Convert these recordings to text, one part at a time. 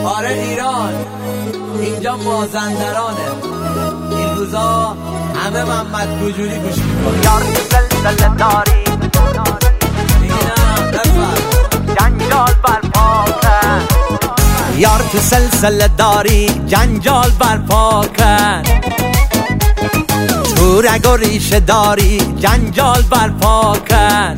آره ایران، اینجا مازندرانه. این روزا همه محمد گوجوری گوش میکنه. یار تو سلسله داری دیگه نه بفر جنجال برپا کن. یار تو سلسله داری جنجال برپا کن. تو رگ و ریشه داری جنجال برپا کن.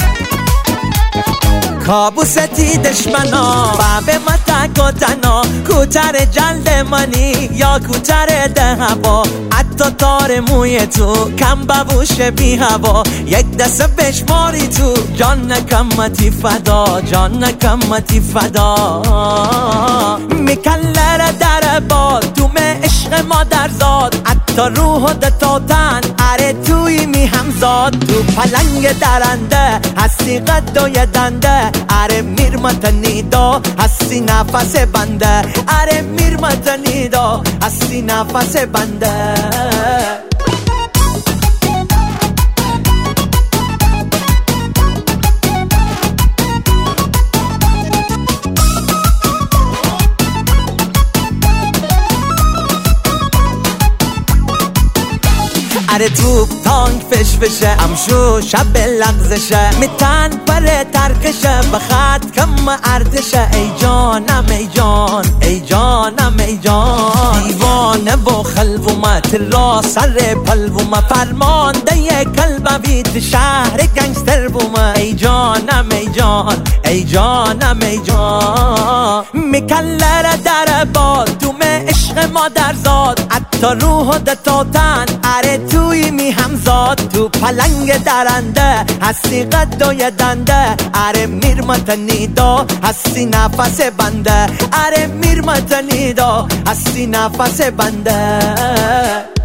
کابوستی دشمنا بابه متک و تنا، کوتر جلد منی یا کوتر ده هوا، حتی تار موی تو کم ببوش بی هوا. یک دسته بشماری تو جان نکمتی فدا، جان نکمتی فدا. میکلر در باد تو عشق مادر زاد، حتی روح و دتاتن اره توی می همزاد. تو پلنگ درنده هستی قد و یدنده، اره میرمتنیدا هستی نفس بنده، اره میرمتنیدا هستی نفس بنده. اره توپ تانک فش بشه، امشو شب لغزشه، میتن بره ترکشه، بخط کم ارتشه. ای جانم ای جان، ای جانم ای جان. دیوانه و خلومت را سر پلومه، فرمانده ی کلب بیت شهر گنگستر بومه. ای جانم ای جان، ای جانم ای جان. میکلر در باد تو عشق مادر زاد، حتی روح و دتاتن اره توی می همزاد. تو پلنگ درنده هستی قد و یدنده، اره میرمتنیدا هستی نفس بنده، اره میرمتنیدا هستی نفس بنده.